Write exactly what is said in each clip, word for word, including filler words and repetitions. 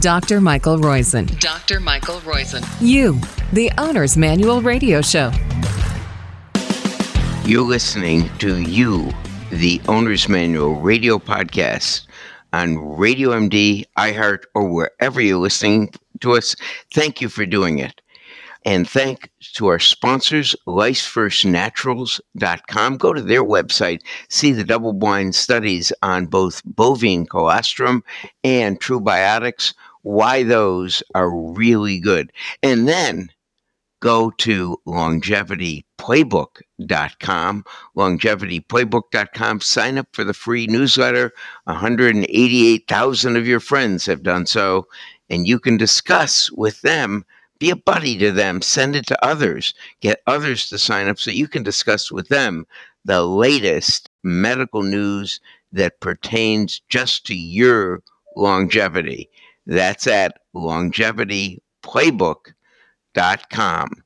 Doctor Michael Roizen. Doctor Michael Roizen. You, the Owner's Manual Radio Show. You're listening to You, the Owner's Manual Radio Podcast on Radio M D, iHeart, or wherever you're listening to us. Thank you for doing it. And thanks to our sponsors, life first naturals dot com. Go to their website, see the double-blind studies on both bovine colostrum and True Biotics, why those are really good. And then go to longevity playbook dot com, longevity playbook dot com. Sign up for the free newsletter. one hundred eighty-eight thousand of your friends have done so, and you can discuss with them. Be a buddy to them. Send it to others. Get others to sign up so you can discuss with them the latest medical news that pertains just to your longevity. That's at longevity playbook dot com.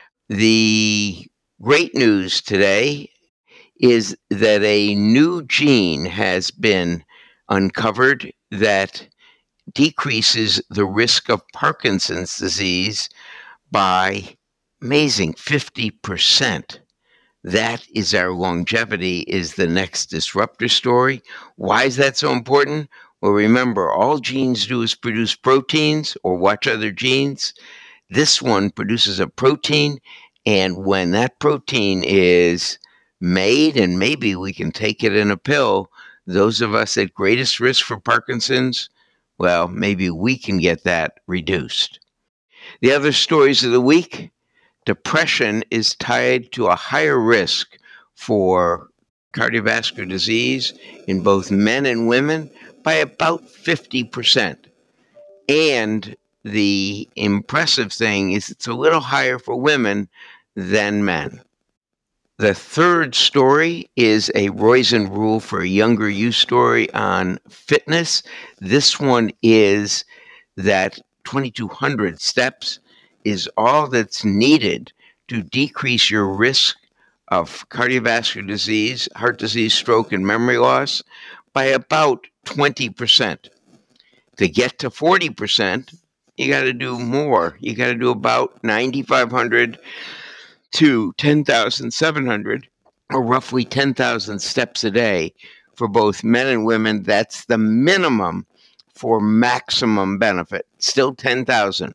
The great news today is that a new gene has been uncovered that decreases the risk of Parkinson's disease by amazing fifty percent. That is our longevity is the next disruptor story. Why is that so important? Well, remember, all genes do is produce proteins or watch other genes. This one produces a protein, and when that protein is made, and maybe we can take it in a pill, those of us at greatest risk for Parkinson's, well, maybe we can get that reduced. The other stories of the week, depression is tied to a higher risk for cardiovascular disease in both men and women by about fifty percent. And the impressive thing is it's a little higher for women than men. The third story is a Roizen Rule for a Younger You story on fitness. This one is that twenty-two hundred steps is all that's needed to decrease your risk of cardiovascular disease, heart disease, stroke, and memory loss by about twenty percent. To get to forty percent, you got to do more. You got to do about ninety-five hundred to ten thousand seven hundred, or roughly ten thousand steps a day for both men and women. That's the minimum for maximum benefit. Still ten thousand.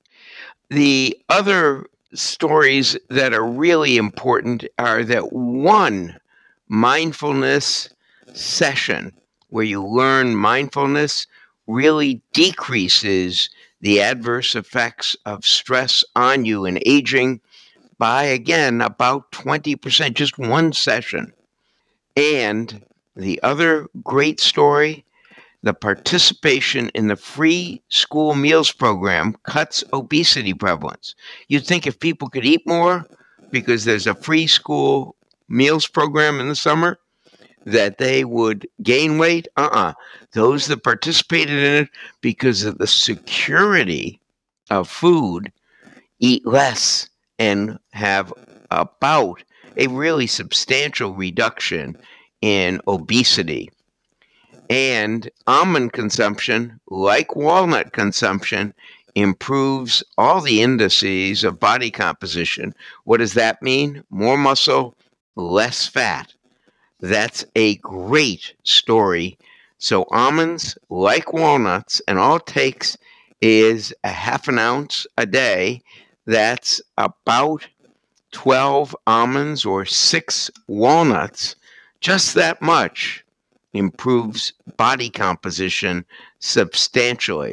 The other stories that are really important are that one mindfulness session where you learn mindfulness really decreases the adverse effects of stress on you in aging by, again, about twenty percent, just one session. And the other great story, the participation in the free school meals program cuts obesity prevalence. You'd think if people could eat more because there's a free school meals program in the summer, that they would gain weight. Uh-uh. Those that participated in it because of the security of food eat less and have about a really substantial reduction in obesity. And almond consumption, like walnut consumption, improves all the indices of body composition. What does that mean? More muscle, less fat. That's a great story. So almonds, like walnuts, and all it takes is a half an ounce a day. That's about twelve almonds or six walnuts. Just that much improves body composition substantially.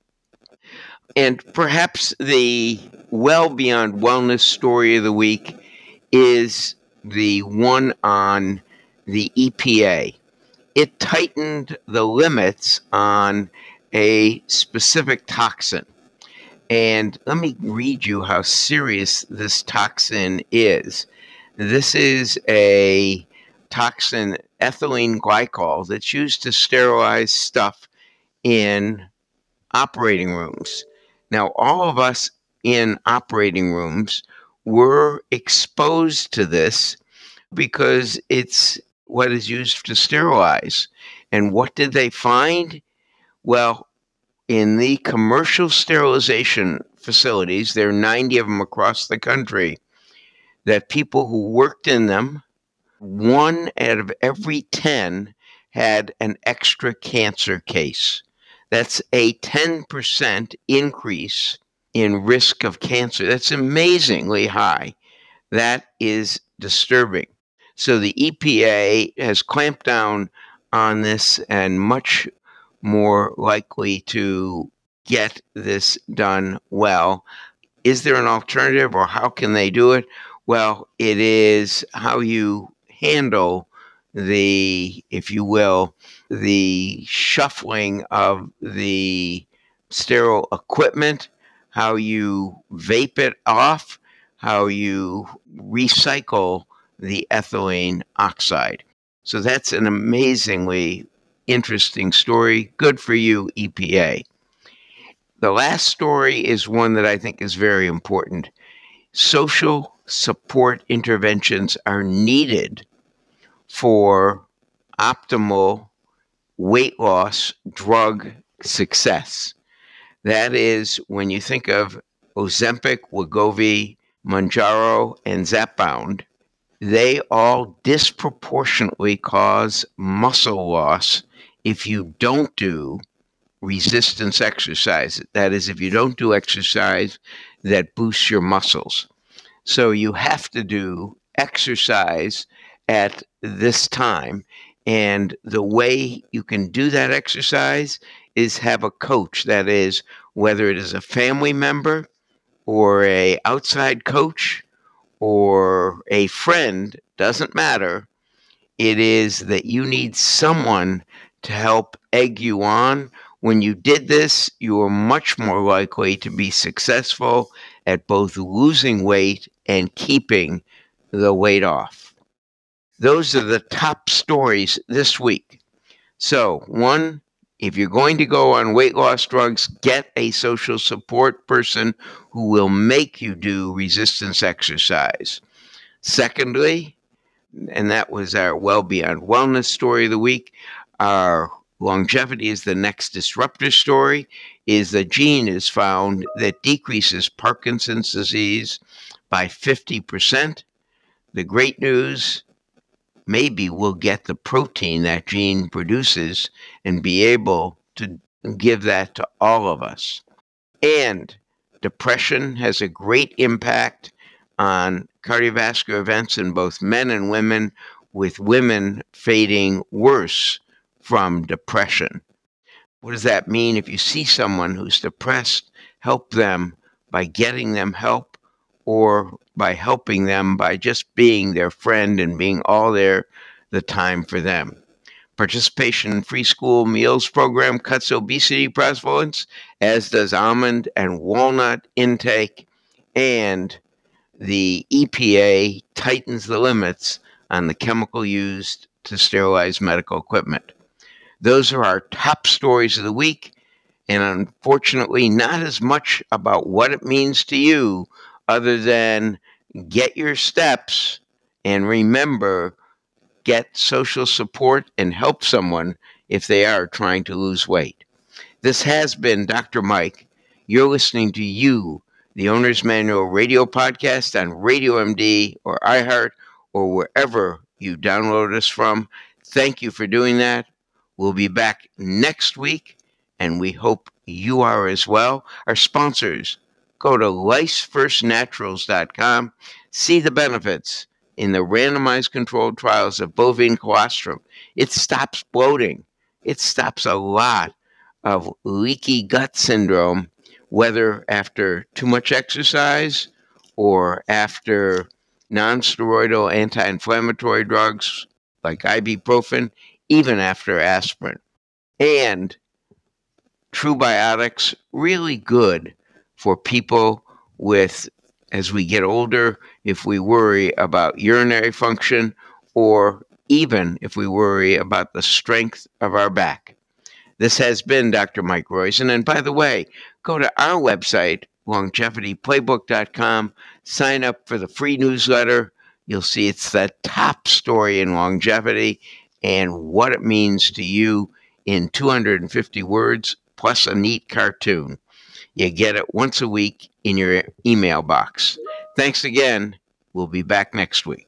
And perhaps the well beyond wellness story of the week is the one on the E P A. It tightened the limits on a specific toxin. And let me read you how serious this toxin is. This is a toxin, ethylene glycol, that's used to sterilize stuff in operating rooms. Now, all of us in operating rooms were exposed to this because it's what is used to sterilize. And what did they find? Well, in the commercial sterilization facilities, there are ninety of them across the country, that people who worked in them, one out of every ten had an extra cancer case. That's a ten percent increase in risk of cancer. That's amazingly high. That is disturbing. So the E P A has clamped down on this and much more likely to get this done well. Is there an alternative, or how can they do it? Well, it is how you handle the, if you will, the shuffling of the sterile equipment, how you vape it off, how you recycle the ethylene oxide. So that's an amazingly interesting story. Good for you, E P A. The last story is one that I think is very important. Social support interventions are needed for optimal weight loss drug success. That is, when you think of Ozempic, Wegovy, Mounjaro, and Zepbound, they all disproportionately cause muscle loss if you don't do resistance exercise. That is, if you don't do exercise that boosts your muscles. So you have to do exercise at this time. And the way you can do that exercise is have a coach. That is, whether it is a family member or a outside coach or a friend, doesn't matter. It is that you need someone to help egg you on. When you did this, you are much more likely to be successful at both losing weight and keeping the weight off. Those are the top stories this week. So, one, if you're going to go on weight loss drugs, get a social support person who will make you do resistance exercise. Secondly, and that was our Well Beyond Wellness story of the week, our longevity is the next disruptor story, is a gene is found that decreases Parkinson's disease by fifty percent. The great news, maybe we'll get the protein that gene produces and be able to give that to all of us. And depression has a great impact on cardiovascular events in both men and women, with women fading worse from depression. What does that mean? If you see someone who's depressed, help them by getting them help, or by helping them by just being their friend and being all there the time for them. Participation in free school meals program cuts obesity prevalence, as does almond and walnut intake, and the E P A tightens the limits on the chemical used to sterilize medical equipment. Those are our top stories of the week, and unfortunately not as much about what it means to you, other than get your steps and remember, get social support and help someone if they are trying to lose weight. This has been Doctor Mike. You're listening to You, the Owner's Manual radio podcast on Radio M D or iHeart or wherever you download us from. Thank you for doing that. We'll be back next week, and we hope you are as well. Our sponsors, go to lice first naturals dot com. See the benefits in the randomized controlled trials of bovine colostrum. It stops bloating. It stops a lot of leaky gut syndrome, whether after too much exercise or after non-steroidal anti-inflammatory drugs like ibuprofen, even after aspirin. And True Biotics, really good for people with, as we get older, if we worry about urinary function, or even if we worry about the strength of our back. This has been Doctor Mike Roizen. And by the way, go to our website, longevity playbook dot com, sign up for the free newsletter. You'll see it's the top story in longevity and what it means to you in two hundred fifty words. plus a neat cartoon. You get it once a week in your email box. Thanks again. We'll be back next week.